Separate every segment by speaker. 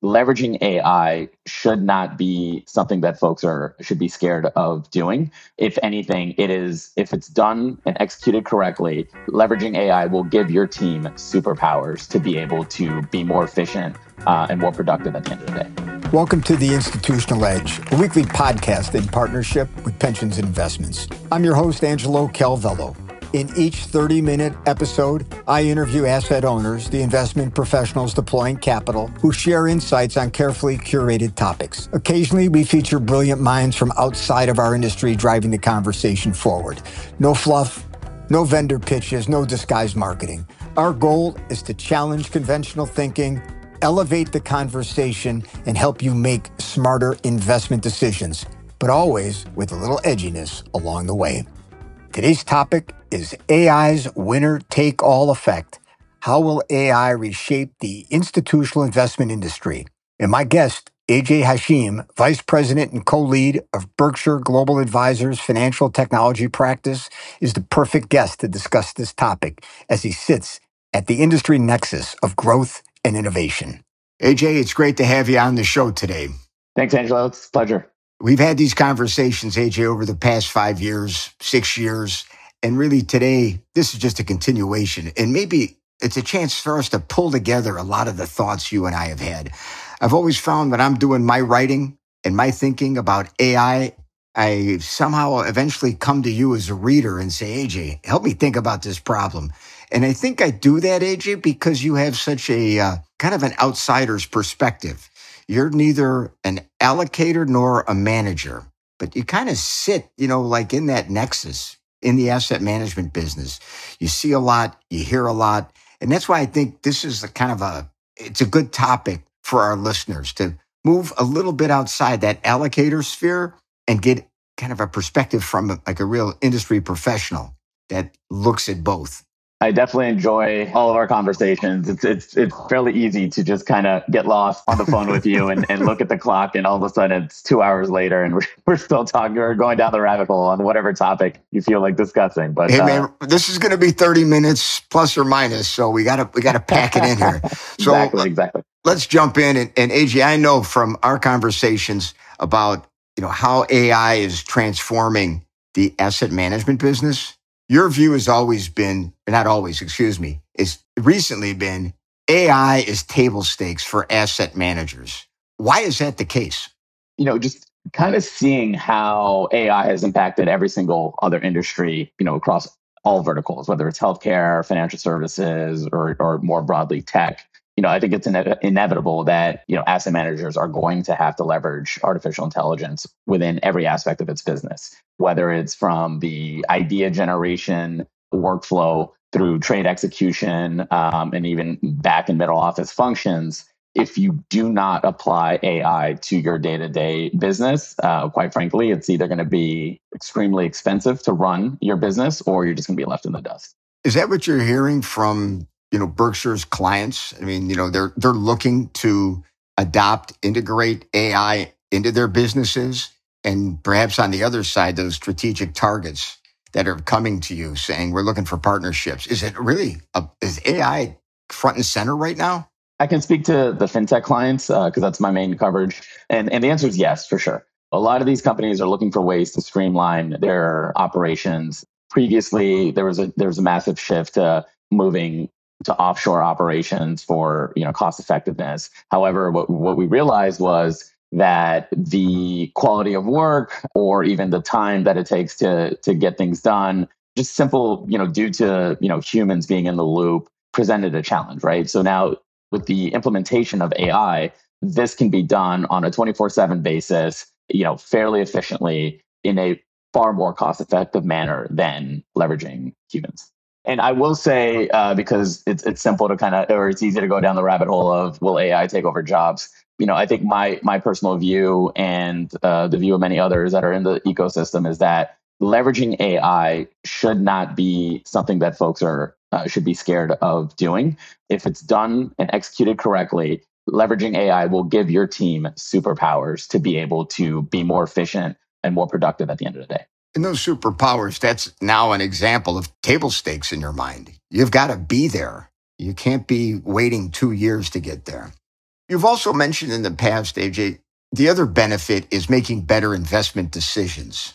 Speaker 1: leveraging AI should not be something that folks should be scared of doing. If anything, if it's done and executed correctly, leveraging AI will give your team superpowers to be able to be more efficient and more productive at the end of the day.
Speaker 2: Welcome to The Institutional Edge, a weekly podcast in partnership with Pensions and Investments. I'm your host, Angelo Calvello. In each 30-minute episode, I interview asset owners, the investment professionals deploying capital, who share insights on carefully curated topics. Occasionally, we feature brilliant minds from outside of our industry driving the conversation forward. No fluff, no vendor pitches, no disguised marketing. Our goal is to challenge conventional thinking, elevate the conversation, and help you make smarter investment decisions, but always with a little edginess along the way. Today's topic is AI's winner-take-all effect. How will AI reshape the institutional investment industry? And my guest, AJ Hashim, Vice President and co-lead of Berkshire Global Advisors Financial Technology Practice, is the perfect guest to discuss this topic as he sits at the industry nexus of growth and innovation. AJ, it's great to have you on the show today.
Speaker 1: Thanks, Angelo. It's a pleasure.
Speaker 2: We've had these conversations, AJ, over the past 5 years, 6 years, and really today, this is just a continuation. And maybe it's a chance for us to pull together a lot of the thoughts you and I have had. I've always found when I'm doing my writing and my thinking about AI, I somehow eventually come to you as a reader and say, AJ, help me think about this problem. And I think I do that, AJ, because you have such a kind of an outsider's perspective. You're neither an allocator nor a manager, but you kind of sit, like in that nexus in the asset management business. You see a lot, you hear a lot. And that's why I think this is it's a good topic for our listeners to move a little bit outside that allocator sphere and get kind of a perspective from like a real industry professional that looks at both.
Speaker 1: I definitely enjoy all of our conversations. It's fairly easy to just kind of get lost on the phone with you and look at the clock, and all of a sudden it's 2 hours later and we're still talking or going down the rabbit hole on whatever topic you feel like discussing. But
Speaker 2: hey man, this is going to be 30 minutes plus or minus, so we got to pack it in here. So
Speaker 1: exactly.
Speaker 2: Let's jump in, and AJ, I know from our conversations about how AI is transforming the asset management business. Your view has always been, not always, is recently been AI is table stakes for asset managers. Why is that the case?
Speaker 1: Just kind of seeing how AI has impacted every single other industry, across all verticals, whether it's healthcare, financial services, or more broadly tech. I think it's inevitable that, asset managers are going to have to leverage artificial intelligence within every aspect of its business, whether it's from the idea generation workflow through trade execution, and even back and middle office functions. If you do not apply AI to your day-to-day business, quite frankly, it's either going to be extremely expensive to run your business, or you're just going to be left in the dust.
Speaker 2: Is that what you're hearing from Berkshire's clients? I mean, they're looking to integrate AI into their businesses, and perhaps on the other side, those strategic targets that are coming to you saying we're looking for partnerships. Is it really is AI front and center right now?
Speaker 1: I can speak to the fintech clients because that's my main coverage, and the answer is yes, for sure. A lot of these companies are looking for ways to streamline their operations. Previously, there was a massive shift to moving to offshore operations for cost effectiveness. However, what we realized was that the quality of work, or even the time that it takes to get things done, just simple, due to humans being in the loop, presented a challenge, right? So now with the implementation of AI, this can be done on a 24/7 basis, fairly efficiently in a far more cost-effective manner than leveraging humans. And I will say, because it's simple to or it's easy to go down the rabbit hole of, will AI take over jobs? I think my personal view, and the view of many others that are in the ecosystem, is that leveraging AI should not be something that folks should be scared of doing. If it's done and executed correctly, leveraging AI will give your team superpowers to be able to be more efficient and more productive at the end of the day.
Speaker 2: And those superpowers, that's now an example of table stakes in your mind. You've got to be there. You can't be waiting 2 years to get there. You've also mentioned in the past, AJ, the other benefit is making better investment decisions.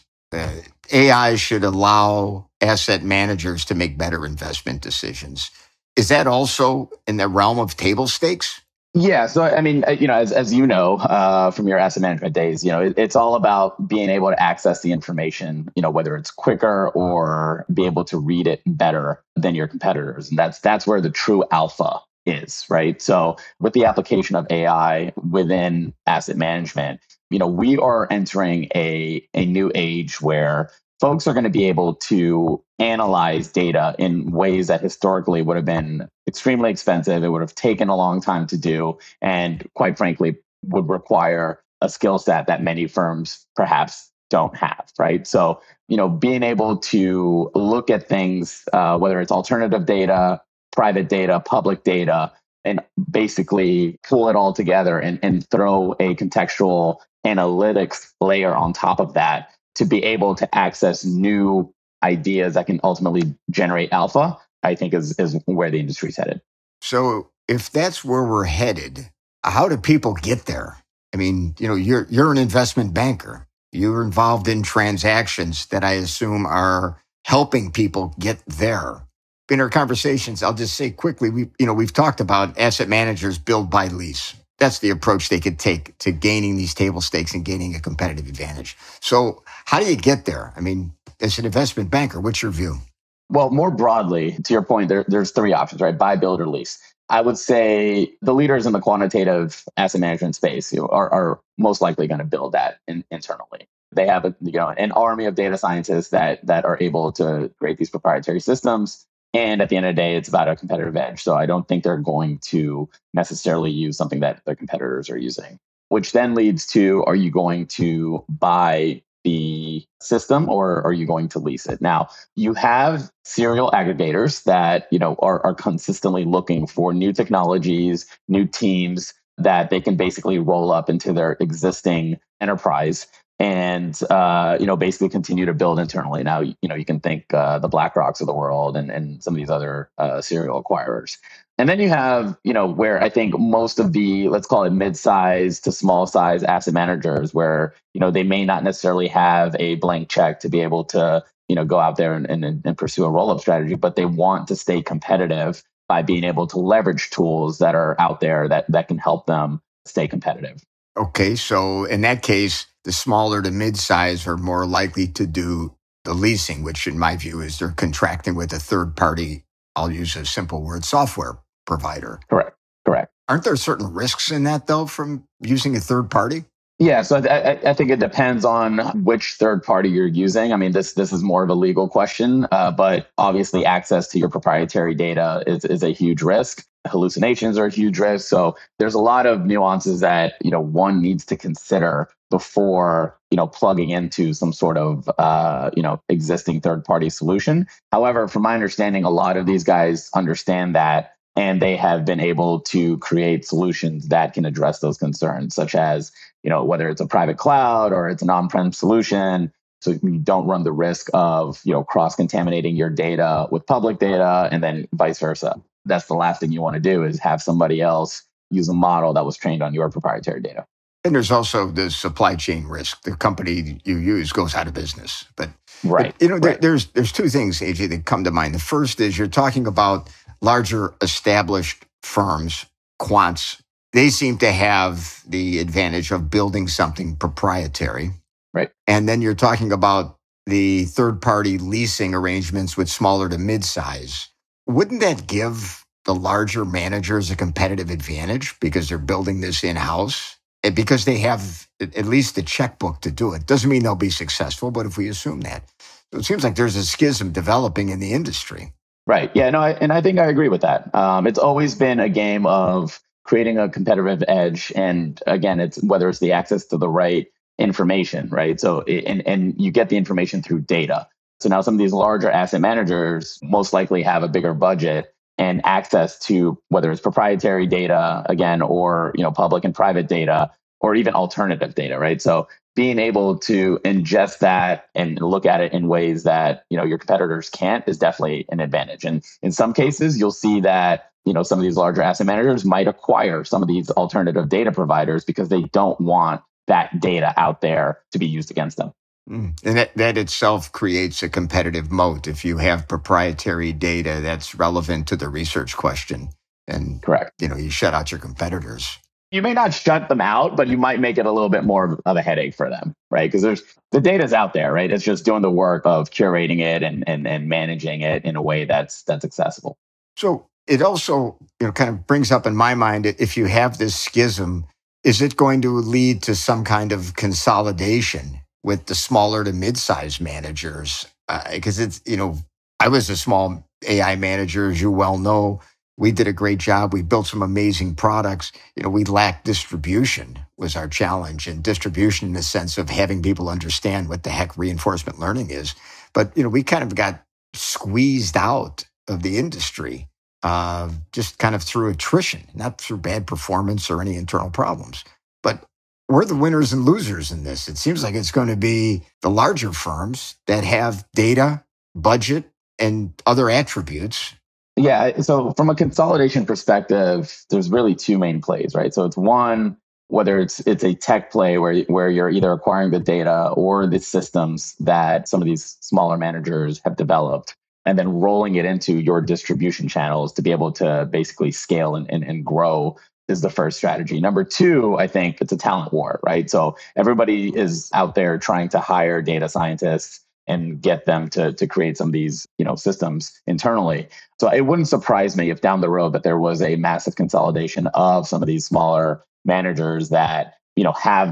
Speaker 2: AI should allow asset managers to make better investment decisions. Is that also in the realm of table stakes?
Speaker 1: Yeah. So, I mean, as you know, from your asset management days, it's all about being able to access the information, whether it's quicker or be able to read it better than your competitors. And that's where the true alpha is, right? So with the application of AI within asset management, we are entering a new age where folks are going to be able to analyze data in ways that historically would have been extremely expensive. It would have taken a long time to do, and quite frankly, would require a skill set that many firms perhaps don't have, right? So, being able to look at things, whether it's alternative data, private data, public data, and basically pull it all together and throw a contextual analytics layer on top of that to be able to access new ideas that can ultimately generate alpha, I think is where the industry's headed.
Speaker 2: So if that's where we're headed, how do people get there? I mean, you're an investment banker. You're involved in transactions that I assume are helping people get there. In our conversations, I'll just say quickly, we've talked about asset managers build by lease. That's the approach they could take to gaining these table stakes and gaining a competitive advantage. So how do you get there? I mean, as an investment banker, what's your view?
Speaker 1: Well, more broadly, to your point, there's three options, right? Buy, build, or lease. I would say the leaders in the quantitative asset management space are most likely going to build that internally. They have an army of data scientists that are able to create these proprietary systems. And at the end of the day, it's about a competitive edge. So I don't think they're going to necessarily use something that their competitors are using, which then leads to, are you going to buy the system or are you going to lease it? Now, you have serial aggregators that, are consistently looking for new technologies, new teams that they can basically roll up into their existing enterprise and basically continue to build internally. Now, you can think the BlackRocks of the world and some of these other serial acquirers. And then you have, where I think most of the, let's call it mid-size to small size asset managers, where, they may not necessarily have a blank check to be able to, go out there and pursue a roll-up strategy, but they want to stay competitive by being able to leverage tools that are out there that can help them stay competitive.
Speaker 2: Okay, so in that case, the smaller to mid-size are more likely to do the leasing, which in my view is they're contracting with a third party, I'll use a simple word, software provider.
Speaker 1: Correct.
Speaker 2: Aren't there certain risks in that, though, from using a third party?
Speaker 1: Yeah, so I think it depends on which third party you're using. I mean, this is more of a legal question, but obviously access to your proprietary data is a huge risk. Hallucinations are a huge risk. So there's a lot of nuances that one needs to consider before plugging into some sort of existing third party solution. However, from my understanding, a lot of these guys understand that. And they have been able to create solutions that can address those concerns, such as, whether it's a private cloud or it's an on-prem solution. So you don't run the risk of, cross-contaminating your data with public data and then vice versa. That's the last thing you want to do is have somebody else use a model that was trained on your proprietary data.
Speaker 2: And there's also the supply chain risk. The company you use goes out of business. But there's two things, AJ, that come to mind. The first is you're talking about larger established firms, quants. They seem to have the advantage of building something proprietary.
Speaker 1: Right.
Speaker 2: And then you're talking about the third-party leasing arrangements with smaller to mid-size. Wouldn't that give the larger managers a competitive advantage because they're building this in-house? And because they have at least the checkbook to do it. Doesn't mean they'll be successful, but if we assume that. So it seems like there's a schism developing in the industry.
Speaker 1: Right. Yeah, no, and I think I agree with that. It's always been a game of creating a competitive edge. And again, it's whether it's the access to the right information, right? So, and you get the information through data. So now some of these larger asset managers most likely have a bigger budget and access to whether it's proprietary data, again, or, public and private data, or even alternative data, right? So being able to ingest that and look at it in ways that your competitors can't is definitely an advantage. And in some cases, you'll see that some of these larger asset managers might acquire some of these alternative data providers because they don't want that data out there to be used against them.
Speaker 3: And that itself creates a competitive moat. If you have proprietary data that's relevant to the research question, and
Speaker 1: correct,
Speaker 3: you shut out your competitors.
Speaker 1: You may not shut them out, but you might make it a little bit more of a headache for them, right? Because the data's out there, right? It's just doing the work of curating it and managing it in a way that's accessible.
Speaker 3: So it also kind of brings up in my mind, if you have this schism, is it going to lead to some kind of consolidation with the smaller to mid-sized managers? Because it's, I was a small AI manager, as you well know. We did a great job. We built some amazing products. We lacked distribution was our challenge, and distribution in the sense of having people understand what the heck reinforcement learning is. But, we kind of got squeezed out of the industry just kind of through attrition, not through bad performance or any internal problems. But we're the winners and losers in this. It seems like it's going to be the larger firms that have data, budget, and other attributes.
Speaker 1: Yeah. So from a consolidation perspective, there's really two main plays, right? So it's one, whether it's a tech play where you're either acquiring the data or the systems that some of these smaller managers have developed, and then rolling it into your distribution channels to be able to basically scale and grow is the first strategy. Number two, I think it's a talent war, right? So everybody is out there trying to hire data scientists and get them to create some of these, systems internally. So it wouldn't surprise me if down the road that there was a massive consolidation of some of these smaller managers that, have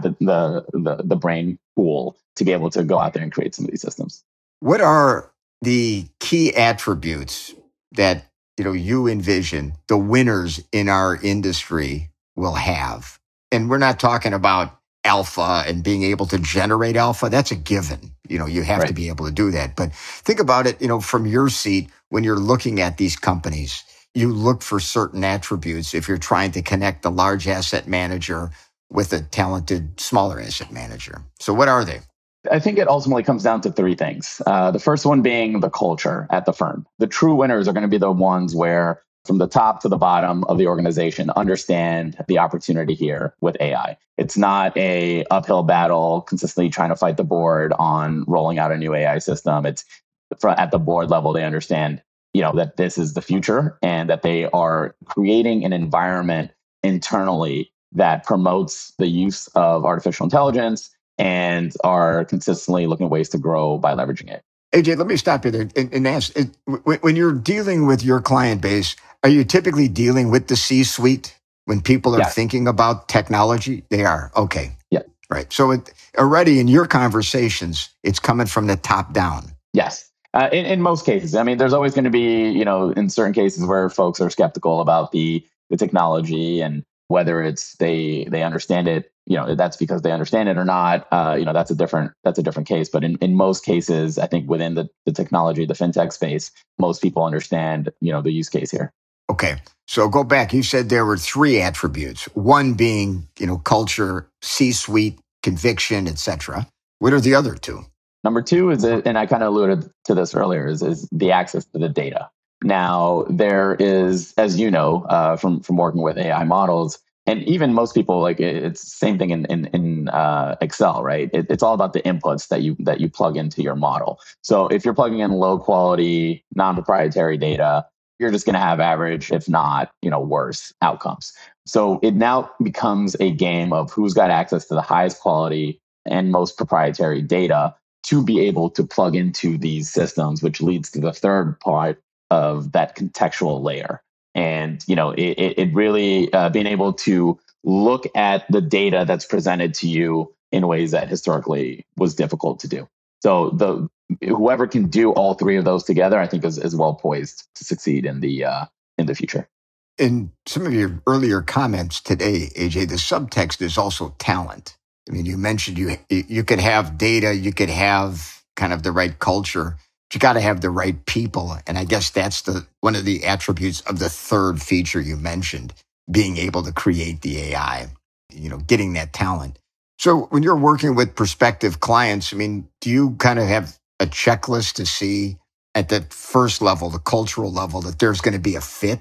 Speaker 1: the brain pool to be able to go out there and create some of these systems.
Speaker 3: What are the key attributes that you envision the winners in our industry will have? And we're not talking about alpha and being able to generate alpha. That's a given. You have
Speaker 1: right.
Speaker 3: to be able to do that. But think about it, from your seat, when you're looking at these companies, you look for certain attributes if you're trying to connect the large asset manager with a talented smaller asset manager. So what are they?
Speaker 1: I think it ultimately comes down to three things. The first one being the culture at the firm. The true winners are going to be the ones where from the top to the bottom of the organization understand the opportunity here with AI. It's not a uphill battle consistently trying to fight the board on rolling out a new AI system. It's at the board level, they understand, that this is the future and that they are creating an environment internally that promotes the use of artificial intelligence and are consistently looking at ways to grow by leveraging it.
Speaker 3: AJ, let me stop you there and ask, when you're dealing with your client base, are you typically dealing with the C-suite when people are thinking about technology? They are. Okay.
Speaker 1: Yeah.
Speaker 3: Right. So already in your conversations, it's coming from the top down.
Speaker 1: Yes. In most cases. I mean, there's always going to be, in certain cases where folks are skeptical about the technology and whether it's they understand it, that's because they understand it or not. That's a different case. But in most cases, I think within the technology, the fintech space, most people understand, the use case here.
Speaker 3: Okay. So go back. You said there were three attributes. One being, culture, C-suite, conviction, etc. What are the other two?
Speaker 1: Number two is, and I kind of alluded to this earlier, is the access to the data. Now, there is, as you know, from working with AI models, and even most people, like it's the same thing in Excel, right? It's all about the inputs that you plug into your model. So if you're plugging in low quality, non-proprietary data, you're just going to have average, if not, worse outcomes. So it now becomes a game of who's got access to the highest quality and most proprietary data to be able to plug into these systems, which leads to the third part of that contextual layer. And, it really being able to look at the data that's presented to you in ways that historically was difficult to do. So whoever can do all three of those together, I think is well poised to succeed in the future.
Speaker 3: In some of your earlier comments today, AJ, the subtext is also talent. I mean, you mentioned you could have data, you could have kind of the right culture, but you got to have the right people. And I guess that's one of the attributes of the third feature you mentioned, being able to create the AI, getting that talent. So when you're working with prospective clients, I mean, do you kind of have a checklist to see at the first level, the cultural level, that there's going to be a fit?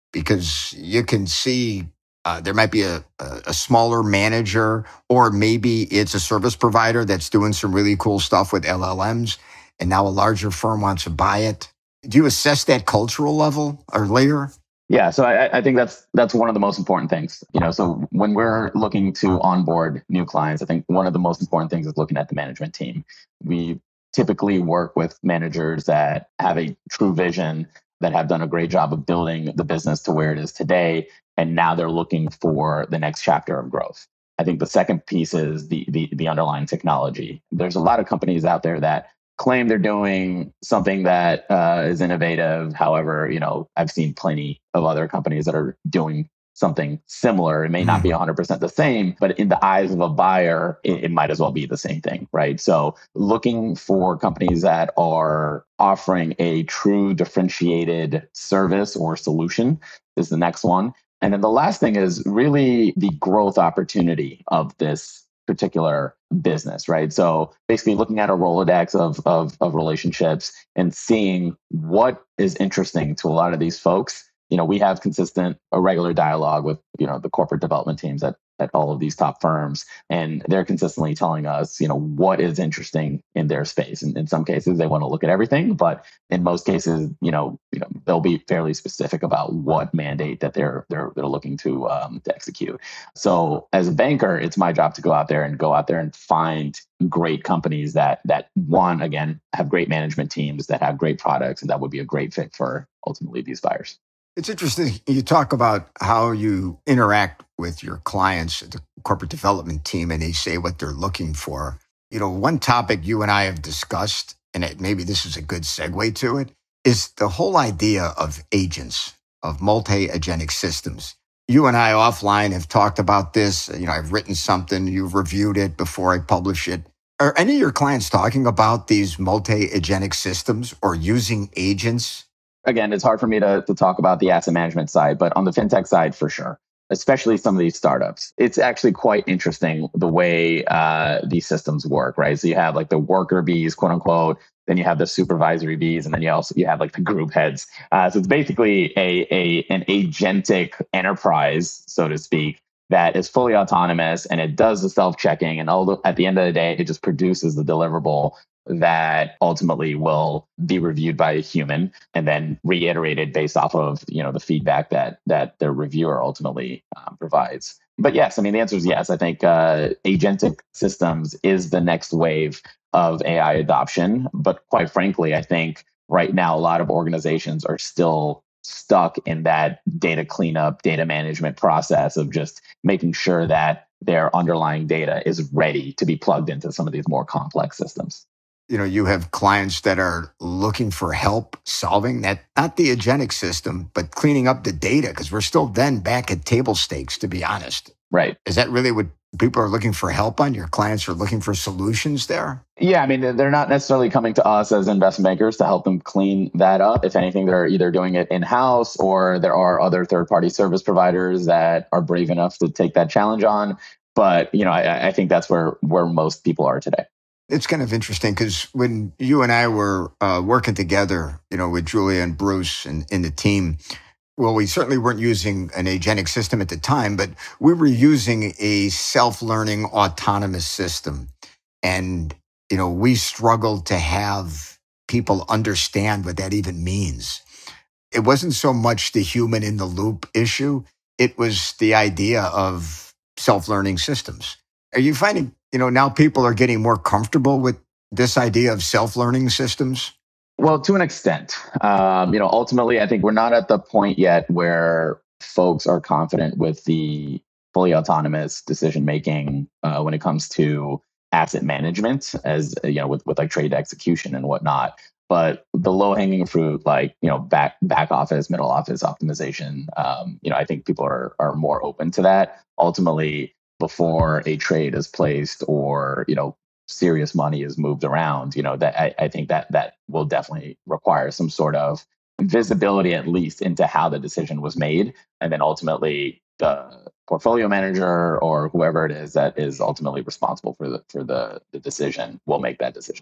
Speaker 3: because you can see there might be a smaller manager, or maybe it's a service provider that's doing some really cool stuff with LLMs, and now a larger firm wants to buy it. Do you assess that cultural level or layer?
Speaker 1: Yeah, so I think that's one of the most important things. So when we're looking to onboard new clients, I think one of the most important things is looking at the management team. We typically work with managers that have a true vision, that have done a great job of building the business to where it is today, and now they're looking for the next chapter of growth. I think the second piece is the underlying technology. There's a lot of companies out there that claim they're doing something that is innovative. However, I've seen plenty of other companies that are doing something similar. It may not be 100% the same, but in the eyes of a buyer, it might as well be the same thing, right? So looking for companies that are offering a true differentiated service or solution is the next one. And then the last thing is really the growth opportunity of this particular business, right? So basically looking at a Rolodex of relationships and seeing what is interesting to a lot of these folks. We have consistent, a regular dialogue with, the corporate development teams at all of these top firms, and they're consistently telling us, what is interesting in their space. And in some cases, they want to look at everything, but in most cases, they'll be fairly specific about what mandate that they're looking to execute. So as a banker, it's my job to go out there and find great companies that one, again, have great management teams, that have great products, and that would be a great fit for ultimately these buyers.
Speaker 3: It's interesting. You talk about how you interact with your clients, the corporate development team, and they say what they're looking for. One topic you and I have discussed, and maybe this is a good segue to it, is the whole idea of agents, of multi-agentic systems. You and I offline have talked about this. I've written something, you've reviewed it before I publish it. Are any of your clients talking about these multi-agentic systems or using agents?
Speaker 1: Again, it's hard for me to talk about the asset management side, but on the fintech side, for sure, especially some of these startups, it's actually quite interesting the way these systems work, right? So you have like the worker bees, quote unquote, then you have the supervisory bees, and then you have like the group heads. So it's basically an agentic enterprise, so to speak, that is fully autonomous, and it does the self-checking, and at the end of the day, it just produces the deliverable that ultimately will be reviewed by a human and then reiterated based off of the feedback that the reviewer ultimately provides. But yes, I mean, the answer is yes. I think agentic systems is the next wave of AI adoption. But quite frankly, I think right now a lot of organizations are still stuck in that data cleanup, data management process of just making sure that their underlying data is ready to be plugged into some of these more complex systems.
Speaker 3: You have clients that are looking for help solving that, not the agentic system, but cleaning up the data, because we're still then back at table stakes, to be honest.
Speaker 1: Right.
Speaker 3: Is that really what people are looking for help on? Your clients are looking for solutions there?
Speaker 1: Yeah, I mean, they're not necessarily coming to us as investment bankers to help them clean that up. If anything, they're either doing it in-house, or there are other third-party service providers that are brave enough to take that challenge on. But, I think that's where most people are today.
Speaker 3: It's kind of interesting because when you and I were working together, with Julia and Bruce and the team, well, we certainly weren't using an agentic system at the time, but we were using a self-learning autonomous system. And, we struggled to have people understand what that even means. It wasn't so much the human in the loop issue. It was the idea of self-learning systems. Are you finding, now people are getting more comfortable with this idea of self-learning systems?
Speaker 1: Well, to an extent. Ultimately, I think we're not at the point yet where folks are confident with the fully autonomous decision making when it comes to asset management, as with like trade execution and whatnot. But the low hanging fruit, like back office, middle office optimization, I think people are more open to that. Ultimately, before a trade is placed or serious money is moved around, that I think that will definitely require some sort of visibility, at least into how the decision was made, and then ultimately the portfolio manager or whoever it is that is ultimately responsible for the decision will make that decision.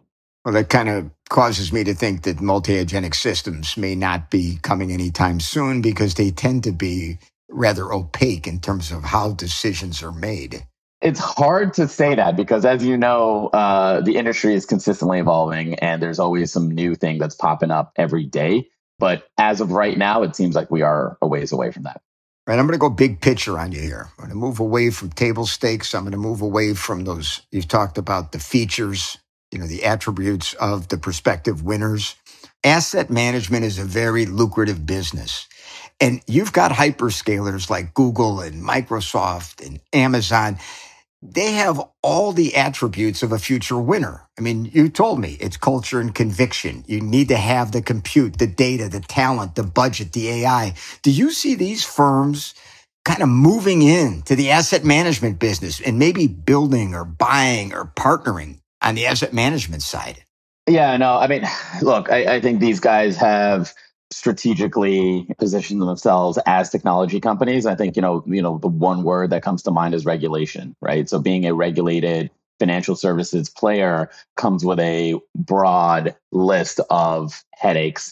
Speaker 3: Well, that kind of causes me to think that multi-agenic systems may not be coming anytime soon because they tend to be rather opaque in terms of how decisions are made.
Speaker 1: It's hard to say that because, as you know, the industry is consistently evolving and there's always some new thing that's popping up every day. But as of right now, it seems like we are a ways away from that.
Speaker 3: Right, I'm going to go big picture on you here. I'm going to move away from table stakes. I'm going to move away from those. You've talked about the features, the attributes of the prospective winners. Asset management is a very lucrative business. And you've got hyperscalers like Google and Microsoft and Amazon. They have all the attributes of a future winner. I mean, you told me it's culture and conviction. You need to have the compute, the data, the talent, the budget, the AI. Do you see these firms kind of moving into the asset management business and maybe building or buying or partnering on the asset management side?
Speaker 1: Yeah, no, I mean, look, I think these guys have strategically positioned themselves as technology companies. I think, the one word that comes to mind is regulation, right? So being a regulated financial services player comes with a broad list of headaches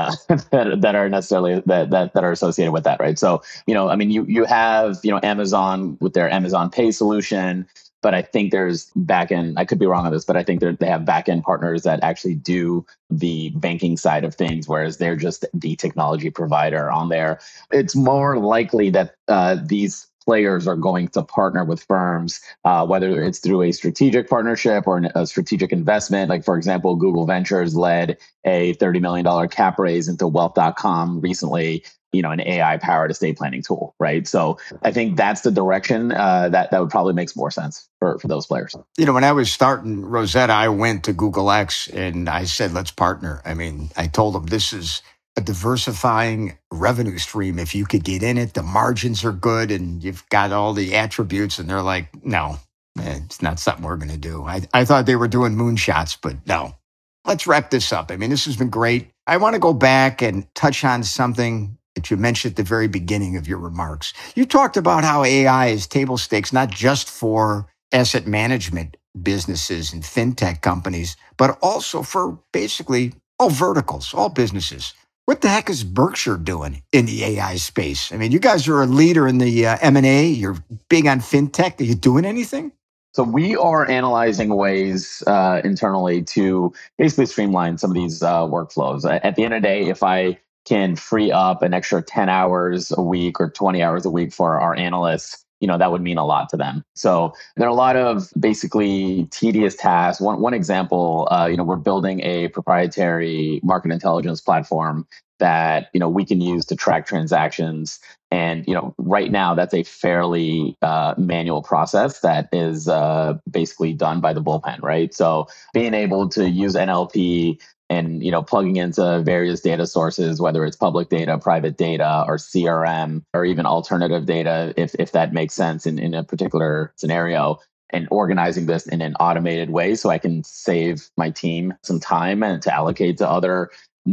Speaker 1: that are necessarily that are associated with that, right? So, you have, Amazon with their Amazon Pay solution. But I think there's back-end, I could be wrong on this, but I think they have back-end partners that actually do the banking side of things, whereas they're just the technology provider on there. It's more likely that these players are going to partner with firms, whether it's through a strategic partnership or a strategic investment. Like, for example, Google Ventures led a $30 million cap raise into Wealth.com recently, an AI-powered estate planning tool, right? So I think that's the direction that would probably makes more sense for those players.
Speaker 3: When I was starting Rosetta, I went to Google X and I said, let's partner. I mean, I told them this is a diversifying revenue stream. If you could get in it, the margins are good and you've got all the attributes. And they're like, no, it's not something we're going to do. I thought they were doing moonshots, but no. Let's wrap this up. I mean, this has been great. I want to go back and touch on something that you mentioned at the very beginning of your remarks. You talked about how AI is table stakes, not just for asset management businesses and fintech companies, but also for basically all verticals, all businesses. What the heck is Berkshire doing in the AI space? I mean, you guys are a leader in the M&A. You're big on fintech. Are you doing anything?
Speaker 1: So we are analyzing ways internally to basically streamline some of these workflows. At the end of the day, if I can free up an extra 10 hours a week or 20 hours a week for our analysts, that would mean a lot to them. So there are a lot of basically tedious tasks. One example, we're building a proprietary market intelligence platform that, we can use to track transactions. And, right now that's a fairly manual process that is basically done by the bullpen, right? So being able to use NLP and, plugging into various data sources, whether it's public data, private data, or CRM, or even alternative data, if that makes sense in a particular scenario, and organizing this in an automated way so I can save my team some time and to allocate to other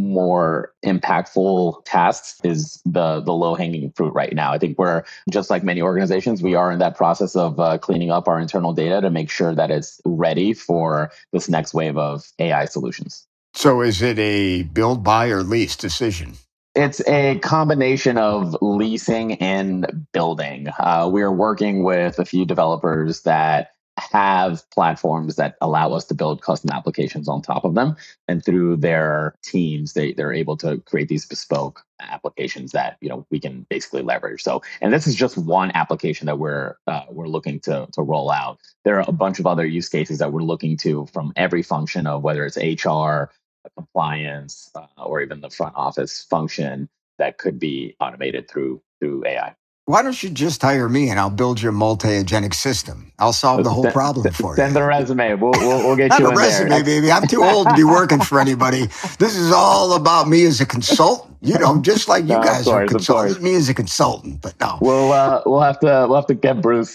Speaker 1: more impactful tasks is the low-hanging fruit right now. I think we're, just like many organizations, we are in that process of cleaning up our internal data to make sure that it's ready for this next wave of AI solutions.
Speaker 3: So is it a build, buy, or lease decision?
Speaker 1: It's a combination of leasing and building. We're working with a few developers that have platforms that allow us to build custom applications on top of them. And through their teams, they're able to create these bespoke applications that we can basically leverage. So, and this is just one application that we're looking to roll out. There are a bunch of other use cases that we're looking to from every function of whether it's HR, compliance, or even the front office function that could be automated through AI.
Speaker 3: Why don't you just hire me and I'll build your multi-agenic system? I'll solve the whole problem for you.
Speaker 1: Send the resume. We'll get you in there.
Speaker 3: Not a resume, baby. I'm too old to be working for anybody. This is all about me as a consultant. Just like you guys are consultants. Me as a consultant, but no.
Speaker 1: We'll have to get Bruce.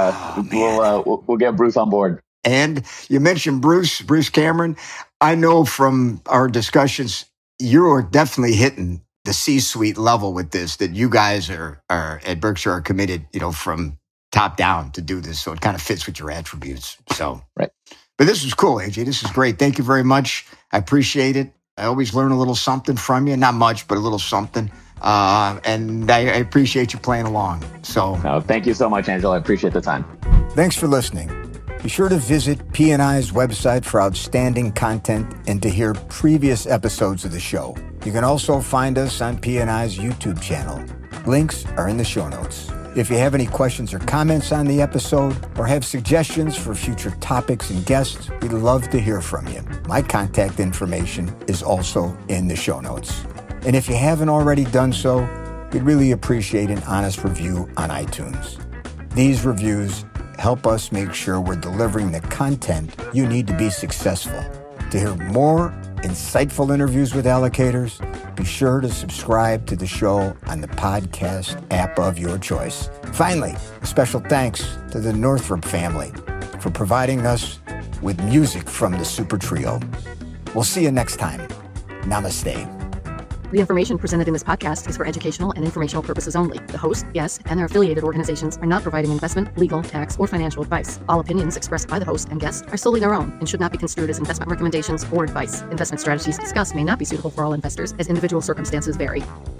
Speaker 1: We'll get Bruce on board.
Speaker 3: And you mentioned Bruce Cameron. I know from our discussions, you're definitely hitting the C-suite level with this, that you guys are at Berkshire are committed, from top down to do this. So it kind of fits with your attributes. So
Speaker 1: right.
Speaker 3: But this is cool, AJ. This is great. Thank you very much. I appreciate it. I always learn a little something from you. Not much, but a little something. And I appreciate you playing along. So,
Speaker 1: thank you so much, Angelo. I appreciate the time.
Speaker 2: Thanks for listening. Be sure to visit P&I's website for outstanding content and to hear previous episodes of the show. You can also find us on P&I's YouTube channel. Links are in the show notes. If you have any questions or comments on the episode or have suggestions for future topics and guests, we'd love to hear from you. My contact information is also in the show notes. And if you haven't already done so, we'd really appreciate an honest review on iTunes. These reviews help us make sure we're delivering the content you need to be successful. To hear more insightful interviews with allocators, be sure to subscribe to the show on the podcast app of your choice. Finally, a special thanks to the Northrop family for providing us with music from the Super Trio. We'll see you next time. Namaste.
Speaker 4: The information presented in this podcast is for educational and informational purposes only. The host, guests, and their affiliated organizations are not providing investment, legal, tax, or financial advice. All opinions expressed by the host and guests are solely their own and should not be construed as investment recommendations or advice. Investment strategies discussed may not be suitable for all investors as individual circumstances vary.